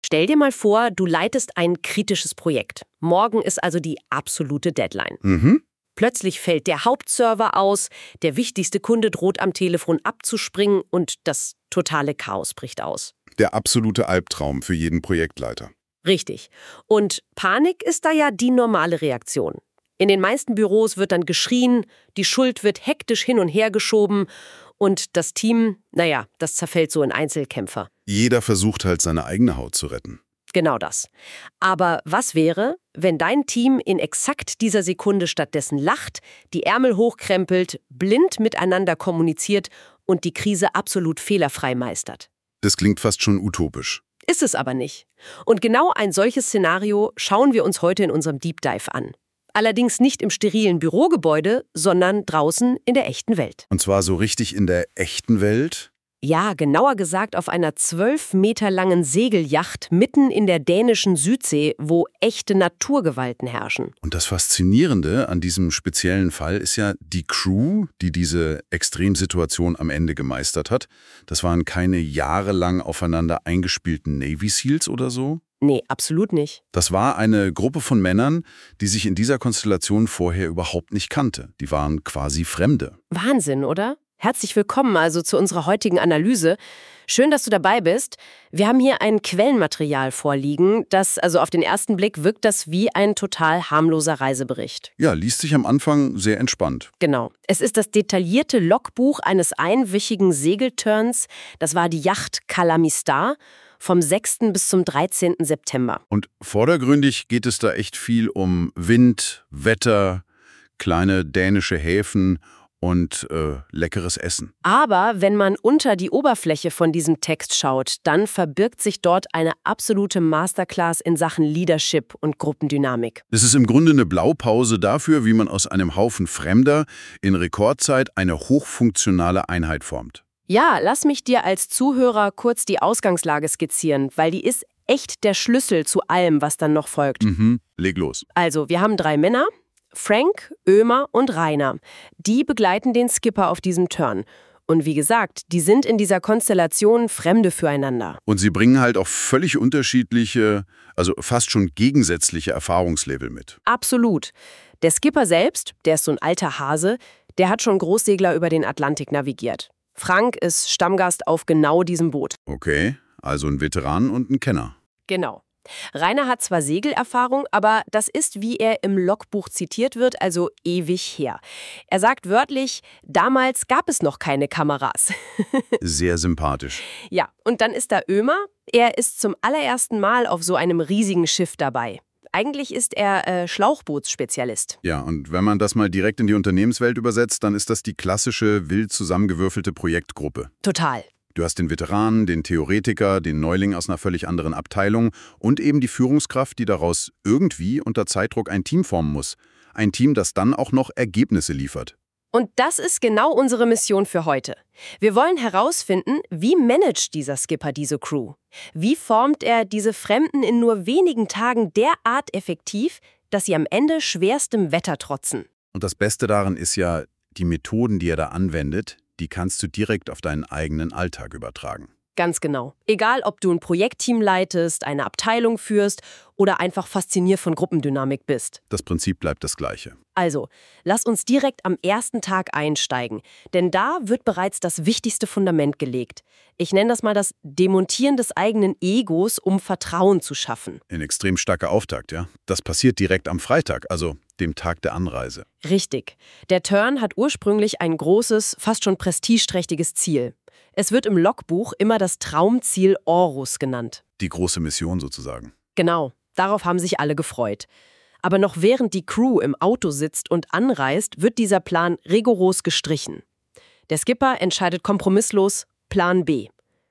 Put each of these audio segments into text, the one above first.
Stell dir mal vor, du leitest ein kritisches Projekt. Morgen ist also die absolute Deadline. Mhm. Plötzlich fällt der Hauptserver aus, der wichtigste Kunde droht am Telefon abzuspringen und das totale Chaos bricht aus. Der absolute Albtraum für jeden Projektleiter. Richtig. Und Panik ist da ja die normale Reaktion. In den meisten Büros wird dann geschrien, die Schuld wird hektisch hin und her geschoben und das Team, das zerfällt so in Einzelkämpfer. Jeder versucht halt, seine eigene Haut zu retten. Genau das. Aber was wäre, wenn dein Team in exakt dieser Sekunde stattdessen lacht, die Ärmel hochkrempelt, blind miteinander kommuniziert und die Krise absolut fehlerfrei meistert? Das klingt fast schon utopisch. Ist es aber nicht. Und genau ein solches Szenario schauen wir uns heute in unserem Deep Dive an. Allerdings nicht im sterilen Bürogebäude, sondern draußen in der echten Welt. Und zwar so richtig in der echten Welt? Ja, genauer gesagt auf einer 12 Meter langen Segelyacht mitten in der dänischen Südsee, wo echte Naturgewalten herrschen. Und das Faszinierende an diesem speziellen Fall ist ja die Crew, die diese Extremsituation am Ende gemeistert hat. Das waren keine jahrelang aufeinander eingespielten Navy Seals oder so? Nee, absolut nicht. Das war eine Gruppe von Männern, die sich in dieser Konstellation vorher überhaupt nicht kannte. Die waren quasi Fremde. Wahnsinn, oder? Herzlich willkommen also zu unserer heutigen Analyse. Schön, dass du dabei bist. Wir haben hier ein Quellenmaterial vorliegen, also auf den ersten Blick wirkt das wie ein total harmloser Reisebericht. Ja, liest sich am Anfang sehr entspannt. Genau. Es ist das detaillierte Logbuch eines einwöchigen Segelturns. Das war die Yacht Calamistar vom 6. bis zum 13. September. Und vordergründig geht es da echt viel um Wind, Wetter, kleine dänische Häfen und leckeres Essen. Aber wenn man unter die Oberfläche von diesem Text schaut, dann verbirgt sich dort eine absolute Masterclass in Sachen Leadership und Gruppendynamik. Es ist im Grunde eine Blaupause dafür, wie man aus einem Haufen Fremder in Rekordzeit eine hochfunktionale Einheit formt. Ja, lass mich dir als Zuhörer kurz die Ausgangslage skizzieren, weil die ist echt der Schlüssel zu allem, was dann noch folgt. Leg los. Also, wir haben 3 Männer, Frank, Ömer und Rainer. Die begleiten den Skipper auf diesem Turn. Und wie gesagt, die sind in dieser Konstellation Fremde füreinander. Und sie bringen halt auch völlig unterschiedliche, also fast schon gegensätzliche Erfahrungslevel mit. Absolut. Der Skipper selbst, der ist so ein alter Hase, der hat schon Großsegler über den Atlantik navigiert. Frank ist Stammgast auf genau diesem Boot. Okay, also ein Veteran und ein Kenner. Genau. Rainer hat zwar Segelerfahrung, aber das ist, wie er im Logbuch zitiert wird, also ewig her. Er sagt wörtlich, damals gab es noch keine Kameras. Sehr sympathisch. Ja, und dann ist da Ömer. Er ist zum allerersten Mal auf so einem riesigen Schiff dabei. Eigentlich ist er Schlauchbootsspezialist. Ja, und wenn man das mal direkt in die Unternehmenswelt übersetzt, dann ist das die klassische, wild zusammengewürfelte Projektgruppe. Total. Du hast den Veteranen, den Theoretiker, den Neuling aus einer völlig anderen Abteilung und eben die Führungskraft, die daraus irgendwie unter Zeitdruck ein Team formen muss. Ein Team, das dann auch noch Ergebnisse liefert. Und das ist genau unsere Mission für heute. Wir wollen herausfinden, wie managt dieser Skipper diese Crew? Wie formt er diese Fremden in nur wenigen Tagen derart effektiv, dass sie am Ende schwerstem Wetter trotzen? Und das Beste daran ist ja, die Methoden, die er da anwendet, die kannst du direkt auf deinen eigenen Alltag übertragen. Ganz genau. Egal, ob du ein Projektteam leitest, eine Abteilung führst oder einfach fasziniert von Gruppendynamik bist. Das Prinzip bleibt das gleiche. Also, lass uns direkt am ersten Tag einsteigen, denn da wird bereits das wichtigste Fundament gelegt. Ich nenne das mal das Demontieren des eigenen Egos, um Vertrauen zu schaffen. Ein extrem starker Auftakt, ja. Das passiert direkt am Freitag, also dem Tag der Anreise. Richtig. Der Turn hat ursprünglich ein großes, fast schon prestigeträchtiges Ziel. Es wird im Logbuch immer das Traumziel Orus genannt. Die große Mission sozusagen. Genau, darauf haben sich alle gefreut. Aber noch während die Crew im Auto sitzt und anreist, wird dieser Plan rigoros gestrichen. Der Skipper entscheidet kompromisslos Plan B.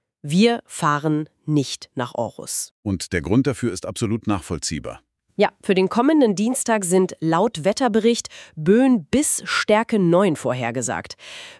Wir fahren nicht nach Orus. Und der Grund dafür ist absolut nachvollziehbar. Ja, für den kommenden Dienstag sind laut Wetterbericht Böen bis Stärke 9 vorhergesagt.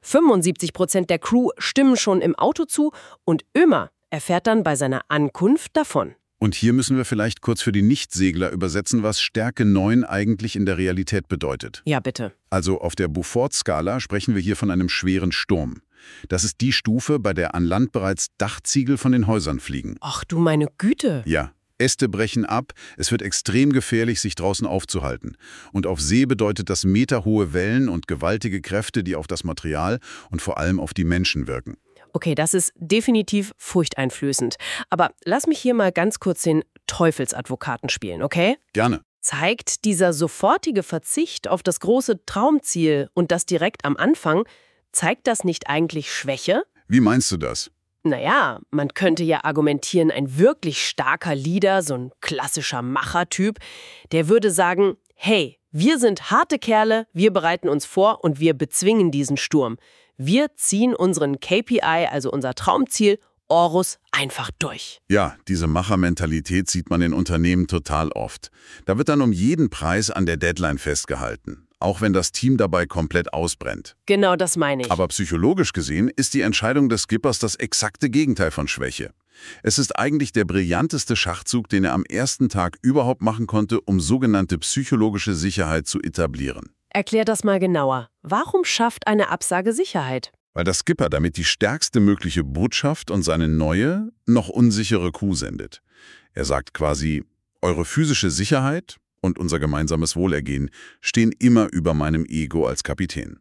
75% der Crew stimmen schon im Auto zu und Ömer erfährt dann bei seiner Ankunft davon. Und hier müssen wir vielleicht kurz für die Nichtsegler übersetzen, was Stärke 9 eigentlich in der Realität bedeutet. Ja, bitte. Also auf der Beaufort-Skala sprechen wir hier von einem schweren Sturm. Das ist die Stufe, bei der an Land bereits Dachziegel von den Häusern fliegen. Ach du meine Güte. Ja, Äste brechen ab, es wird extrem gefährlich, sich draußen aufzuhalten. Und auf See bedeutet das meterhohe Wellen und gewaltige Kräfte, die auf das Material und vor allem auf die Menschen wirken. Okay, das ist definitiv furchteinflößend. Aber lass mich hier mal ganz kurz den Teufelsadvokaten spielen, okay? Gerne. Zeigt dieser sofortige Verzicht auf das große Traumziel und das direkt am Anfang, zeigt das nicht eigentlich Schwäche? Wie meinst du das? Naja, man könnte ja argumentieren, ein wirklich starker Leader, so ein klassischer Machertyp, der würde sagen, hey, wir sind harte Kerle, wir bereiten uns vor und wir bezwingen diesen Sturm. Wir ziehen unseren KPI, also unser Traumziel, Orus, einfach durch. Ja, diese Machermentalität sieht man in Unternehmen total oft. Da wird dann um jeden Preis an der Deadline festgehalten, auch wenn das Team dabei komplett ausbrennt. Genau das meine ich. Aber psychologisch gesehen ist die Entscheidung des Skippers das exakte Gegenteil von Schwäche. Es ist eigentlich der brillanteste Schachzug, den er am ersten Tag überhaupt machen konnte, um sogenannte psychologische Sicherheit zu etablieren. Erklär das mal genauer. Warum schafft eine Absage Sicherheit? Weil der Skipper damit die stärkste mögliche Botschaft und seine neue, noch unsichere Crew sendet. Er sagt quasi, eure physische Sicherheit und unser gemeinsames Wohlergehen stehen immer über meinem Ego als Kapitän.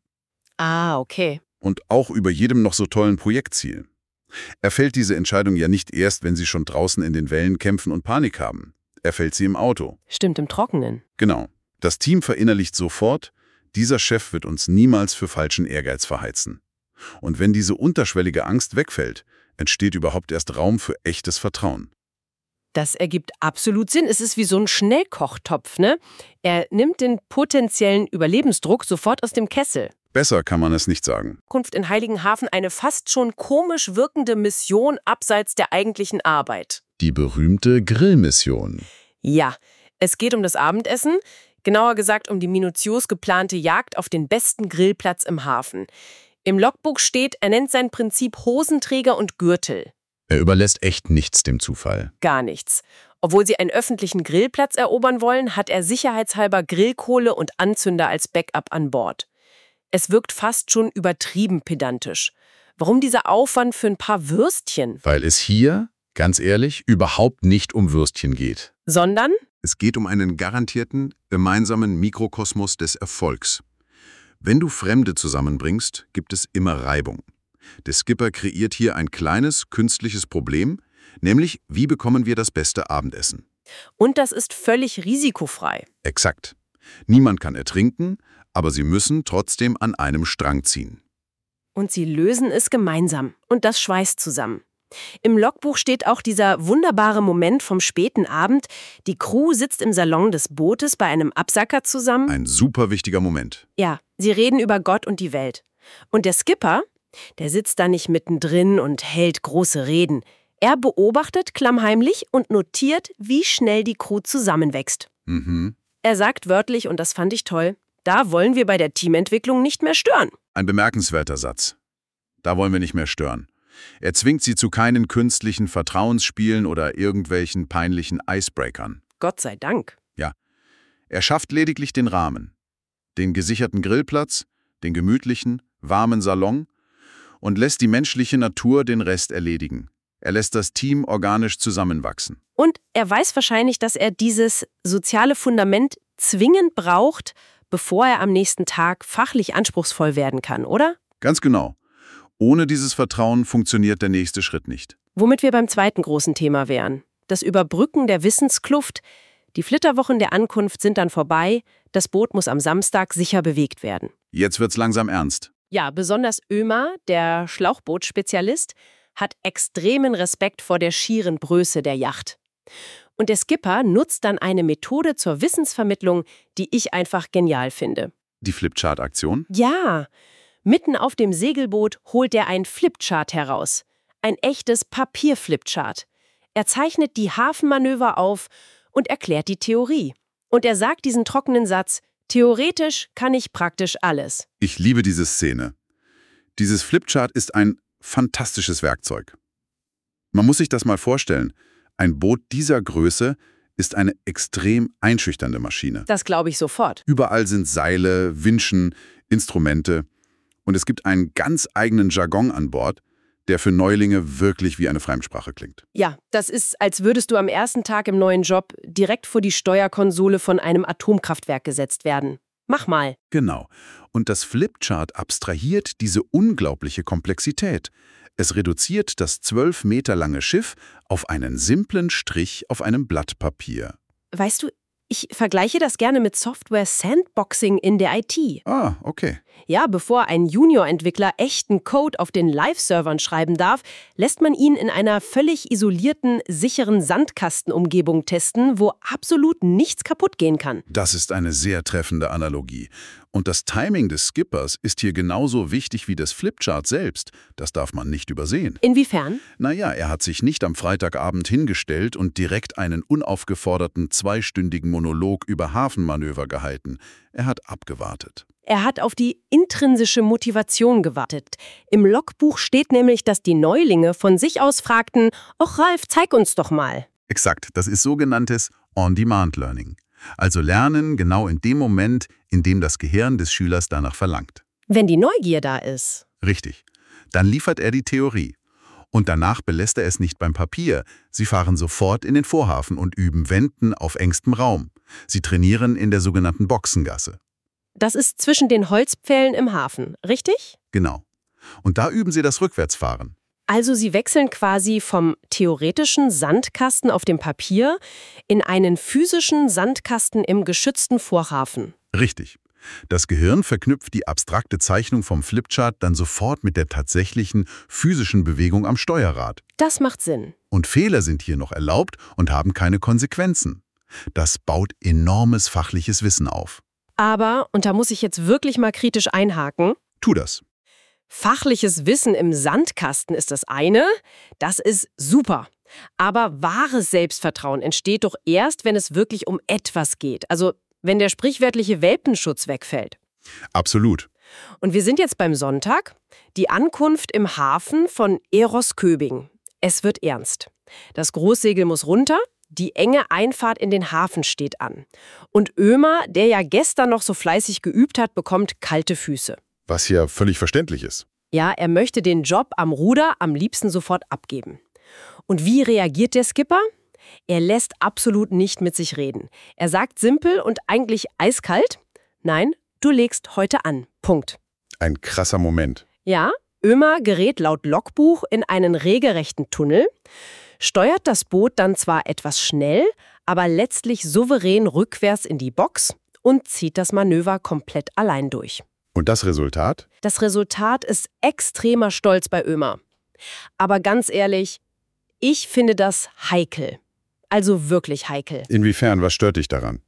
Ah, okay. Und auch über jedem noch so tollen Projektziel. Er fällt diese Entscheidung ja nicht erst, wenn sie schon draußen in den Wellen kämpfen und Panik haben. Er fällt sie im Auto. Stimmt, im Trockenen. Genau. Das Team verinnerlicht sofort, dieser Chef wird uns niemals für falschen Ehrgeiz verheizen. Und wenn diese unterschwellige Angst wegfällt, entsteht überhaupt erst Raum für echtes Vertrauen. Das ergibt absolut Sinn. Es ist wie so ein Schnellkochtopf, ne? Er nimmt den potenziellen Überlebensdruck sofort aus dem Kessel. Besser kann man es nicht sagen. Zukunft in Heiligenhafen eine fast schon komisch wirkende Mission abseits der eigentlichen Arbeit. Die berühmte Grillmission. Ja, es geht um das Abendessen, genauer gesagt um die minutiös geplante Jagd auf den besten Grillplatz im Hafen. Im Logbuch steht, er nennt sein Prinzip Hosenträger und Gürtel. Er überlässt echt nichts dem Zufall. Gar nichts. Obwohl sie einen öffentlichen Grillplatz erobern wollen, hat er sicherheitshalber Grillkohle und Anzünder als Backup an Bord. Es wirkt fast schon übertrieben pedantisch. Warum dieser Aufwand für ein paar Würstchen? Weil es hier, ganz ehrlich, überhaupt nicht um Würstchen geht. Sondern? Es geht um einen garantierten, gemeinsamen Mikrokosmos des Erfolgs. Wenn du Fremde zusammenbringst, gibt es immer Reibung. Der Skipper kreiert hier ein kleines, künstliches Problem, nämlich wie bekommen wir das beste Abendessen? Und das ist völlig risikofrei. Exakt. Niemand kann ertrinken, aber sie müssen trotzdem an einem Strang ziehen. Und sie lösen es gemeinsam. Und das schweißt zusammen. Im Logbuch steht auch dieser wunderbare Moment vom späten Abend. Die Crew sitzt im Salon des Bootes bei einem Absacker zusammen. Ein super wichtiger Moment. Ja, sie reden über Gott und die Welt. Und der Skipper, der sitzt da nicht mittendrin und hält große Reden. Er beobachtet klammheimlich und notiert, wie schnell die Crew zusammenwächst. Er sagt wörtlich, und das fand ich toll, da wollen wir bei der Teamentwicklung nicht mehr stören. Ein bemerkenswerter Satz. Da wollen wir nicht mehr stören. Er zwingt sie zu keinen künstlichen Vertrauensspielen oder irgendwelchen peinlichen Icebreakern. Gott sei Dank. Ja. Er schafft lediglich den Rahmen. Den gesicherten Grillplatz, den gemütlichen, warmen Salon und lässt die menschliche Natur den Rest erledigen. Er lässt das Team organisch zusammenwachsen. Und er weiß wahrscheinlich, dass er dieses soziale Fundament zwingend braucht, bevor er am nächsten Tag fachlich anspruchsvoll werden kann, oder? Ganz genau. Ohne dieses Vertrauen funktioniert der nächste Schritt nicht. Womit wir beim zweiten großen Thema wären. Das Überbrücken der Wissenskluft. Die Flitterwochen der Ankunft sind dann vorbei. Das Boot muss am Samstag sicher bewegt werden. Jetzt wird's langsam ernst. Ja, besonders Ömer, der Schlauchbootspezialist, hat extremen Respekt vor der schieren Größe der Yacht. Und der Skipper nutzt dann eine Methode zur Wissensvermittlung, die ich einfach genial finde. Die Flipchart-Aktion? Ja, mitten auf dem Segelboot holt er ein Flipchart heraus. Ein echtes Papier-Flipchart. Er zeichnet die Hafenmanöver auf und erklärt die Theorie. Und er sagt diesen trockenen Satz, theoretisch kann ich praktisch alles. Ich liebe diese Szene. Dieses Flipchart ist ein fantastisches Werkzeug. Man muss sich das mal vorstellen. Ein Boot dieser Größe ist eine extrem einschüchternde Maschine. Das glaube ich sofort. Überall sind Seile, Winschen, Instrumente. Und es gibt einen ganz eigenen Jargon an Bord, der für Neulinge wirklich wie eine Fremdsprache klingt. Ja, das ist, als würdest du am ersten Tag im neuen Job direkt vor die Steuerkonsole von einem Atomkraftwerk gesetzt werden. Mach mal. Genau. Und das Flipchart abstrahiert diese unglaubliche Komplexität. Es reduziert das 12 Meter lange Schiff auf einen simplen Strich auf einem Blatt Papier. Weißt du, ich vergleiche das gerne mit Software-Sandboxing in der IT. Ah, okay. Ja, bevor ein Junior-Entwickler echten Code auf den Live-Servern schreiben darf, lässt man ihn in einer völlig isolierten, sicheren Sandkastenumgebung testen, wo absolut nichts kaputt gehen kann. Das ist eine sehr treffende Analogie. Und das Timing des Skippers ist hier genauso wichtig wie das Flipchart selbst. Das darf man nicht übersehen. Inwiefern? Naja, er hat sich nicht am Freitagabend hingestellt und direkt einen unaufgeforderten zweistündigen Monolog über Hafenmanöver gehalten. Er hat abgewartet. Er hat auf die intrinsische Motivation gewartet. Im Logbuch steht nämlich, dass die Neulinge von sich aus fragten, »Och Ralf, zeig uns doch mal.« Exakt, das ist sogenanntes On-Demand-Learning. Also Lernen genau in dem Moment, in dem das Gehirn des Schülers danach verlangt. Wenn die Neugier da ist. Richtig. Dann liefert er die Theorie. Und danach belässt er es nicht beim Papier. Sie fahren sofort in den Vorhafen und üben Wenden auf engstem Raum. Sie trainieren in der sogenannten Boxengasse. Das ist zwischen den Holzpfählen im Hafen, richtig? Genau. Und da üben sie das Rückwärtsfahren. Also sie wechseln quasi vom theoretischen Sandkasten auf dem Papier in einen physischen Sandkasten im geschützten Vorhafen. Richtig. Das Gehirn verknüpft die abstrakte Zeichnung vom Flipchart dann sofort mit der tatsächlichen physischen Bewegung am Steuerrad. Das macht Sinn. Und Fehler sind hier noch erlaubt und haben keine Konsequenzen. Das baut enormes fachliches Wissen auf. Aber, und da muss ich jetzt wirklich mal kritisch einhaken, Tu das. fachliches Wissen im Sandkasten ist das eine, das ist super. Aber wahres Selbstvertrauen entsteht doch erst, wenn es wirklich um etwas geht. Also wenn der sprichwörtliche Welpenschutz wegfällt. Absolut. Und wir sind jetzt beim Sonntag, die Ankunft im Hafen von Eros-Köbing. Es wird ernst. Das Großsegel muss runter, die enge Einfahrt in den Hafen steht an. Und Ömer, der ja gestern noch so fleißig geübt hat, bekommt kalte Füße. Was ja völlig verständlich ist. Ja, er möchte den Job am Ruder am liebsten sofort abgeben. Und wie reagiert der Skipper? Er lässt absolut nicht mit sich reden. Er sagt simpel und eigentlich eiskalt, nein, du legst heute an. Punkt. Ein krasser Moment. Ja, Ömer gerät laut Logbuch in einen regelrechten Tunnel, steuert das Boot dann zwar etwas schnell, aber letztlich souverän rückwärts in die Box und zieht das Manöver komplett allein durch. Und das Resultat? Das Resultat ist extremer Stolz bei Ömer. Aber ganz ehrlich, ich finde das heikel. Also wirklich heikel. Inwiefern? Was stört dich daran?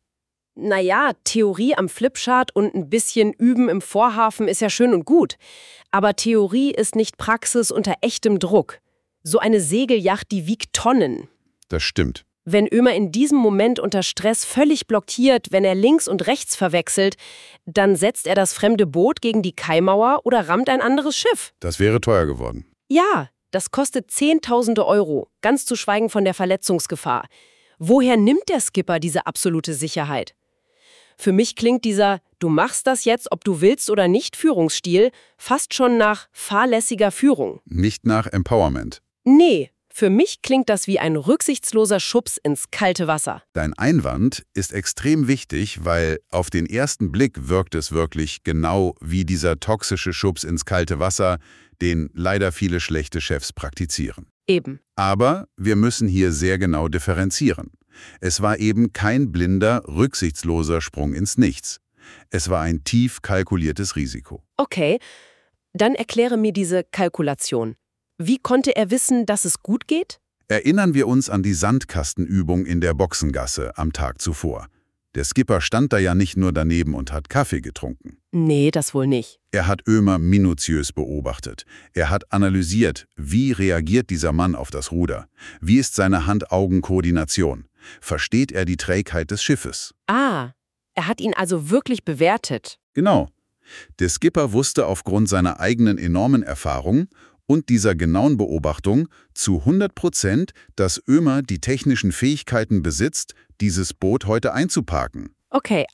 Naja, Theorie am Flipchart und ein bisschen Üben im Vorhafen ist ja schön und gut. Aber Theorie ist nicht Praxis unter echtem Druck. So eine Segelyacht, die wiegt Tonnen. Das stimmt. Wenn Ömer in diesem Moment unter Stress völlig blockiert, wenn er links und rechts verwechselt, dann setzt er das fremde Boot gegen die Kaimauer oder rammt ein anderes Schiff. Das wäre teuer geworden. Ja, das kostet Zehntausende Euro, ganz zu schweigen von der Verletzungsgefahr. Woher nimmt der Skipper diese absolute Sicherheit? Für mich klingt dieser „Du machst das jetzt, ob du willst oder nicht“ Führungsstil fast schon nach fahrlässiger Führung. Nicht nach Empowerment. Nee, für mich klingt das wie ein rücksichtsloser Schubs ins kalte Wasser. Dein Einwand ist extrem wichtig, weil auf den ersten Blick wirkt es wirklich genau wie dieser toxische Schubs ins kalte Wasser, den leider viele schlechte Chefs praktizieren. Eben. Aber wir müssen hier sehr genau differenzieren. Es war eben kein blinder, rücksichtsloser Sprung ins Nichts. Es war ein tief kalkuliertes Risiko. Okay, dann erkläre mir diese Kalkulation. Wie konnte er wissen, dass es gut geht? Erinnern wir uns an die Sandkastenübung in der Boxengasse am Tag zuvor. Der Skipper stand da ja nicht nur daneben und hat Kaffee getrunken. Nee, das wohl nicht. Er hat Ömer minutiös beobachtet. Er hat analysiert, wie reagiert dieser Mann auf das Ruder? Wie ist seine Hand-Augen-Koordination? Versteht er die Trägheit des Schiffes? Ah, er hat ihn also wirklich bewertet. Genau. Der Skipper wusste aufgrund seiner eigenen enormen Erfahrung und dieser genauen Beobachtung zu 100%, dass Ömer die technischen Fähigkeiten besitzt, dieses Boot heute einzuparken. Okay, also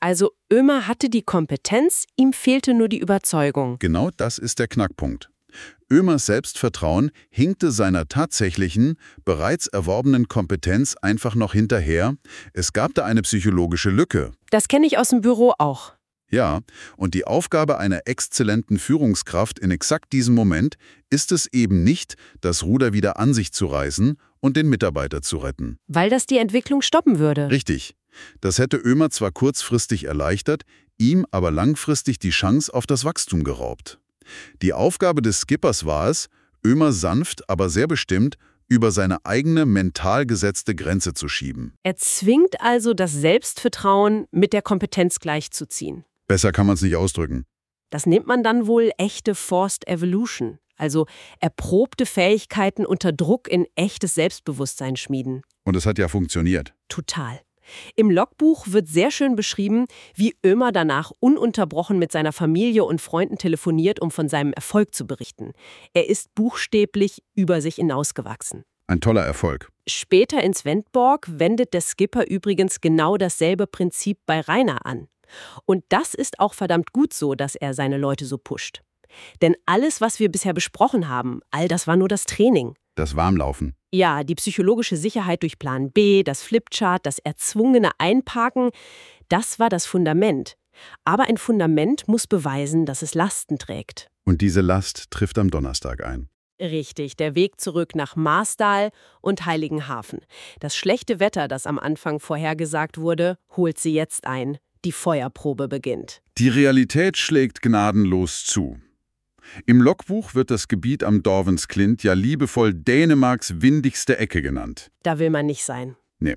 Ömer hatte die Kompetenz, ihm fehlte nur die Überzeugung. Genau das ist der Knackpunkt. Ömers Selbstvertrauen hinkte seiner tatsächlichen, bereits erworbenen Kompetenz einfach noch hinterher. Es gab da eine psychologische Lücke. Das kenne ich aus dem Büro auch. Ja, und die Aufgabe einer exzellenten Führungskraft in exakt diesem Moment ist es eben nicht, das Ruder wieder an sich zu reißen und den Mitarbeiter zu retten. Weil das die Entwicklung stoppen würde. Richtig. Das hätte Ömer zwar kurzfristig erleichtert, ihm aber langfristig die Chance auf das Wachstum geraubt. Die Aufgabe des Skippers war es, Ömer sanft, aber sehr bestimmt über seine eigene mental gesetzte Grenze zu schieben. Er zwingt also das Selbstvertrauen mit der Kompetenz gleichzuziehen. Besser kann man es nicht ausdrücken. Das nennt man dann wohl echte Forced Evolution, also erprobte Fähigkeiten unter Druck in echtes Selbstbewusstsein schmieden. Und es hat ja funktioniert. Total. Im Logbuch wird sehr schön beschrieben, wie Ömer danach ununterbrochen mit seiner Familie und Freunden telefoniert, um von seinem Erfolg zu berichten. Er ist buchstäblich über sich hinausgewachsen. Ein toller Erfolg. Später in Svendborg wendet der Skipper übrigens genau dasselbe Prinzip bei Rainer an. Und das ist auch verdammt gut so, dass er seine Leute so pusht. Denn alles, was wir bisher besprochen haben, all das war nur das Training. Das Warmlaufen. Ja, die psychologische Sicherheit durch Plan B, das Flipchart, das erzwungene Einparken, das war das Fundament. Aber ein Fundament muss beweisen, dass es Lasten trägt. Und diese Last trifft am Donnerstag ein. Richtig, der Weg zurück nach Marstal und Heiligenhafen. Das schlechte Wetter, das am Anfang vorhergesagt wurde, holt sie jetzt ein. Die Feuerprobe beginnt. Die Realität schlägt gnadenlos zu. Im Logbuch wird das Gebiet am Dorvensklint ja liebevoll Dänemarks windigste Ecke genannt. Da will man nicht sein. Nee.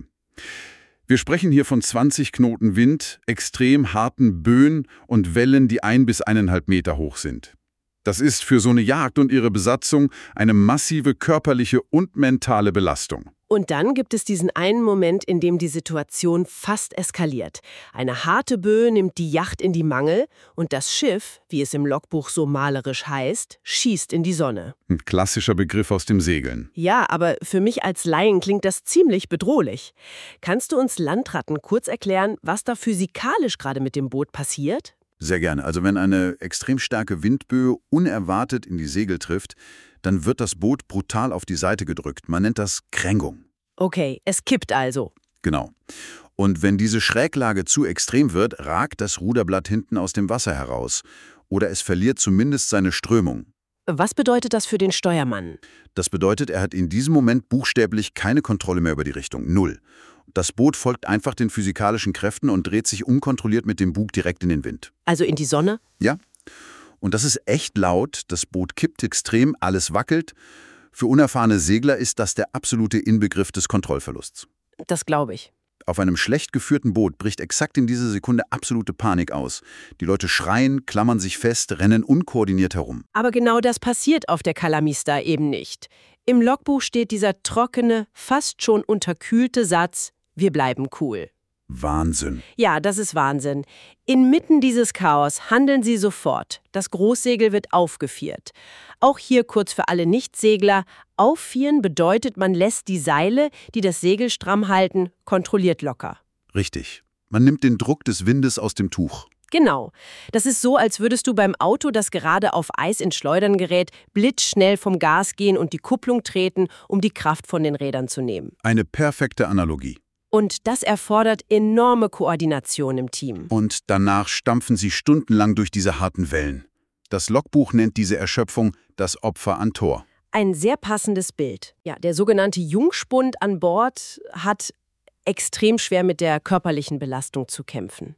Wir sprechen hier von 20 Knoten Wind, extrem harten Böen und Wellen, die 1 bis 1,5 Meter hoch sind. Das ist für so eine Jagd und ihre Besatzung eine massive körperliche und mentale Belastung. Und dann gibt es diesen einen Moment, in dem die Situation fast eskaliert. Eine harte Böe nimmt die Yacht in die Mangel und das Schiff, wie es im Logbuch so malerisch heißt, schießt in die Sonne. Ein klassischer Begriff aus dem Segeln. Ja, aber für mich als Laien klingt das ziemlich bedrohlich. Kannst du uns Landratten kurz erklären, was da physikalisch gerade mit dem Boot passiert? Sehr gerne. Also wenn eine extrem starke Windböe unerwartet in die Segel trifft, dann wird das Boot brutal auf die Seite gedrückt. Man nennt das Kränkung. Okay, es kippt also. Genau. Und wenn diese Schräglage zu extrem wird, ragt das Ruderblatt hinten aus dem Wasser heraus. Oder es verliert zumindest seine Strömung. Was bedeutet das für den Steuermann? Das bedeutet, er hat in diesem Moment buchstäblich keine Kontrolle mehr über die Richtung. Null. Das Boot folgt einfach den physikalischen Kräften und dreht sich unkontrolliert mit dem Bug direkt in den Wind. Also in die Sonne? Ja. Und das ist echt laut, das Boot kippt extrem, alles wackelt. Für unerfahrene Segler ist das der absolute Inbegriff des Kontrollverlusts. Das glaube ich. Auf einem schlecht geführten Boot bricht exakt in dieser Sekunde absolute Panik aus. Die Leute schreien, klammern sich fest, rennen unkoordiniert herum. Aber genau das passiert auf der Calamista eben nicht. Im Logbuch steht dieser trockene, fast schon unterkühlte Satz: Wir bleiben cool. Wahnsinn. Ja, das ist Wahnsinn. Inmitten dieses Chaos handeln sie sofort. Das Großsegel wird aufgefiert. Auch hier kurz für alle Nichtsegler: Auffieren bedeutet, man lässt die Seile, die das Segel stramm halten, kontrolliert locker. Richtig. Man nimmt den Druck des Windes aus dem Tuch. Genau. Das ist so, als würdest du beim Auto, das gerade auf Eis ins Schleudern gerät, blitzschnell vom Gas gehen und die Kupplung treten, um die Kraft von den Rädern zu nehmen. Eine perfekte Analogie. Und das erfordert enorme Koordination im Team. Und danach stampfen sie stundenlang durch diese harten Wellen. Das Logbuch nennt diese Erschöpfung das Opfer an Tor. Ein sehr passendes Bild. Ja, der sogenannte Jungspund an Bord hat extrem schwer mit der körperlichen Belastung zu kämpfen.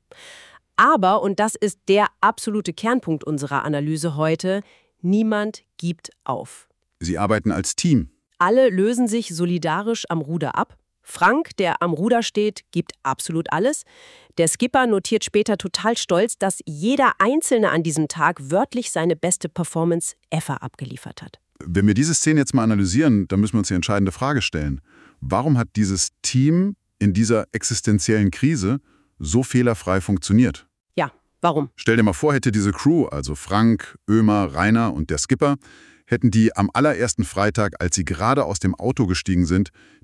Aber, und das ist der absolute Kernpunkt unserer Analyse heute, niemand gibt auf. Sie arbeiten als Team. Alle lösen sich solidarisch am Ruder ab. Frank, der am Ruder steht, gibt absolut alles. Der Skipper notiert später total stolz, dass jeder Einzelne an diesem Tag wörtlich seine beste Performance ever abgeliefert hat. Wenn wir diese Szene jetzt mal analysieren, dann müssen wir uns die entscheidende Frage stellen. Warum hat dieses Team in dieser existenziellen Krise so fehlerfrei funktioniert? Ja, warum? Stell dir mal vor, hätte diese Crew, also Frank, Ömer, Rainer und der Skipper, hätten die am allerersten Freitag, als sie gerade aus dem Auto gestiegen sind,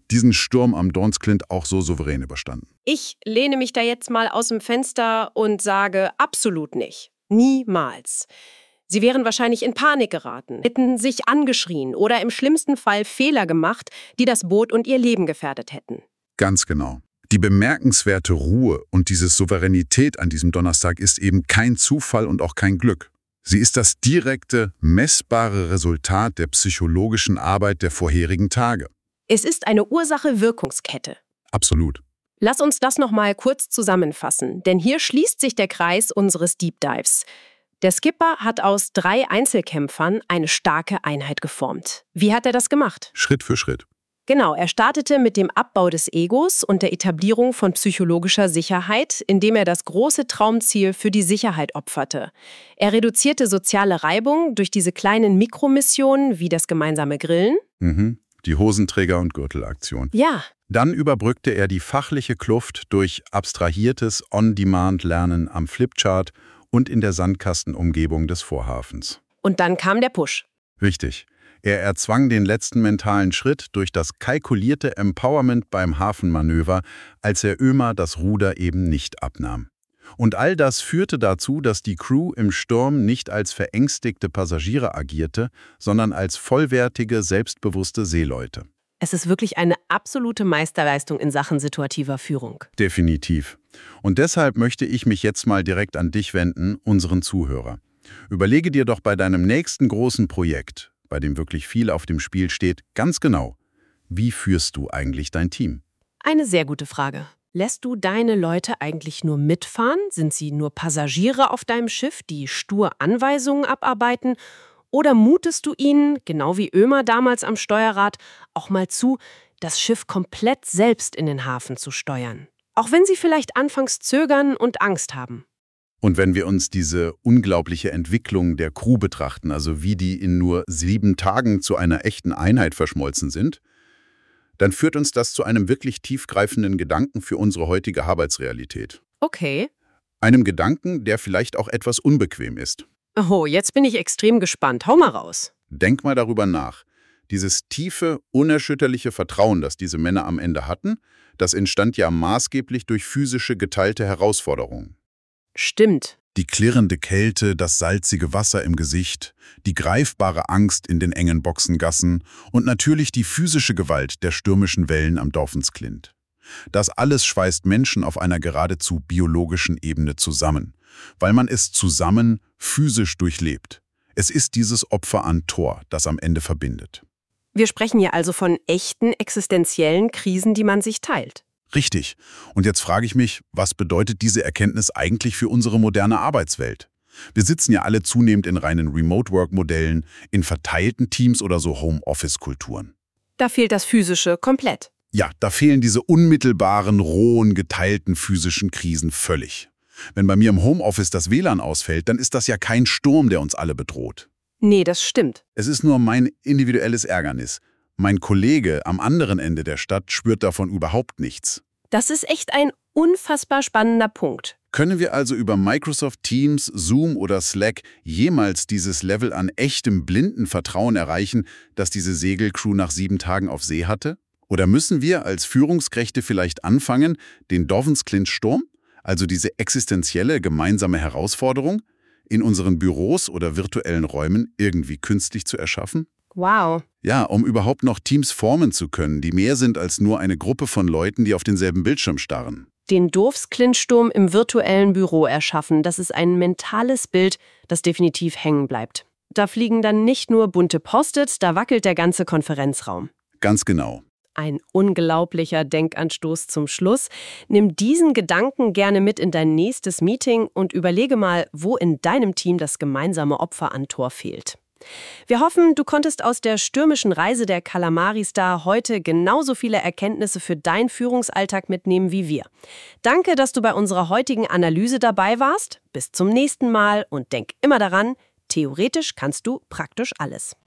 diesen Sturm am Dawns Clint auch so souverän überstanden? Ich lehne mich da jetzt mal aus dem Fenster und sage absolut nicht. Niemals. Sie wären wahrscheinlich in Panik geraten, hätten sich angeschrien oder im schlimmsten Fall Fehler gemacht, die das Boot und ihr Leben gefährdet hätten. Ganz genau. Die bemerkenswerte Ruhe und diese Souveränität an diesem Donnerstag ist eben kein Zufall und auch kein Glück. Sie ist das direkte, messbare Resultat der psychologischen Arbeit der vorherigen Tage. Es ist eine Ursache-Wirkungskette. Absolut. Lass uns das noch mal kurz zusammenfassen, denn hier schließt sich der Kreis unseres Deep Dives. Der Skipper hat aus 3 Einzelkämpfern eine starke Einheit geformt. Wie hat er das gemacht? Schritt für Schritt. Genau, er startete mit dem Abbau des Egos und der Etablierung von psychologischer Sicherheit, indem er das große Traumziel für die Sicherheit opferte. Er reduzierte soziale Reibung durch diese kleinen Mikromissionen wie das gemeinsame Grillen. Die Hosenträger- und Gürtelaktion. Ja. Dann überbrückte er die fachliche Kluft durch abstrahiertes On-Demand-Lernen am Flipchart und in der Sandkastenumgebung des Vorhafens. Und dann kam der Push. Richtig. Er erzwang den letzten mentalen Schritt durch das kalkulierte Empowerment beim Hafenmanöver, als er Ömer das Ruder eben nicht abnahm. Und all das führte dazu, dass die Crew im Sturm nicht als verängstigte Passagiere agierte, sondern als vollwertige, selbstbewusste Seeleute. Es ist wirklich eine absolute Meisterleistung in Sachen situativer Führung. Definitiv. Und deshalb möchte ich mich jetzt mal direkt an dich wenden, unseren Zuhörer. Überlege dir doch bei deinem nächsten großen Projekt, bei dem wirklich viel auf dem Spiel steht, ganz genau, wie führst du eigentlich dein Team? Eine sehr gute Frage. Lässt du deine Leute eigentlich nur mitfahren? Sind sie nur Passagiere auf deinem Schiff, die stur Anweisungen abarbeiten? Oder mutest du ihnen, genau wie Ömer damals am Steuerrad, auch mal zu, das Schiff komplett selbst in den Hafen zu steuern? Auch wenn sie vielleicht anfangs zögern und Angst haben. Und wenn wir uns diese unglaubliche Entwicklung der Crew betrachten, also wie die in nur 7 Tagen zu einer echten Einheit verschmolzen sind, dann führt uns das zu einem wirklich tiefgreifenden Gedanken für unsere heutige Arbeitsrealität. Okay. Einem Gedanken, der vielleicht auch etwas unbequem ist. Oh, jetzt bin ich extrem gespannt. Hau mal raus. Denk mal darüber nach. Dieses tiefe, unerschütterliche Vertrauen, das diese Männer am Ende hatten, das entstand ja maßgeblich durch physische geteilte Herausforderungen. Stimmt. Die klirrende Kälte, das salzige Wasser im Gesicht, die greifbare Angst in den engen Boxengassen und natürlich die physische Gewalt der stürmischen Wellen am Dawson's Clint. Das alles schweißt Menschen auf einer geradezu biologischen Ebene zusammen, weil man es zusammen physisch durchlebt. Es ist dieses Opfer an Thor, das am Ende verbindet. Wir sprechen hier also von echten existenziellen Krisen, die man sich teilt. Richtig. Und jetzt frage ich mich, was bedeutet diese Erkenntnis eigentlich für unsere moderne Arbeitswelt? Wir sitzen ja alle zunehmend in reinen Remote-Work-Modellen, in verteilten Teams oder so Home-Office-Kulturen. Da fehlt das Physische komplett. Ja, da fehlen diese unmittelbaren, rohen, geteilten physischen Krisen völlig. Wenn bei mir im Homeoffice das WLAN ausfällt, dann ist das ja kein Sturm, der uns alle bedroht. Nee, das stimmt. Es ist nur mein individuelles Ärgernis. Mein Kollege am anderen Ende der Stadt spürt davon überhaupt nichts. Das ist echt ein unfassbar spannender Punkt. Können wir also über Microsoft Teams, Zoom oder Slack jemals dieses Level an echtem blinden Vertrauen erreichen, das diese Segelcrew nach 7 Tagen auf See hatte? Oder müssen wir als Führungskräfte vielleicht anfangen, den Dawson's Clint Sturm, also diese existenzielle gemeinsame Herausforderung, in unseren Büros oder virtuellen Räumen irgendwie künstlich zu erschaffen? Wow. Ja, um überhaupt noch Teams formen zu können, die mehr sind als nur eine Gruppe von Leuten, die auf denselben Bildschirm starren. Den Dawson's-Clint-Sturm im virtuellen Büro erschaffen, das ist ein mentales Bild, das definitiv hängen bleibt. Da fliegen dann nicht nur bunte Post-its, da wackelt der ganze Konferenzraum. Ganz genau. Ein unglaublicher Denkanstoß zum Schluss. Nimm diesen Gedanken gerne mit in dein nächstes Meeting und überlege mal, wo in deinem Team das gemeinsame Opfer an Thor fehlt. Wir hoffen, du konntest aus der stürmischen Reise der Kalamari-Star heute genauso viele Erkenntnisse für deinen Führungsalltag mitnehmen wie wir. Danke, dass du bei unserer heutigen Analyse dabei warst. Bis zum nächsten Mal und denk immer daran, theoretisch kannst du praktisch alles.